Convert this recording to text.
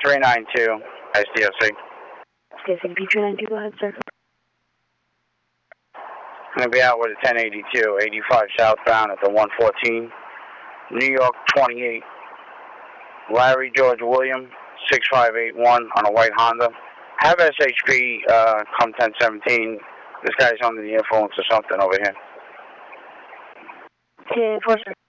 392 SDOC. SDOC 392, go ahead, sir. I'm going to be out with a 1082, 85 southbound at the 114, New York 28, Larry George William, 6581 on a white Honda. Have SHP come 1017. This guy's under the influence of something over here. 10-4, sir.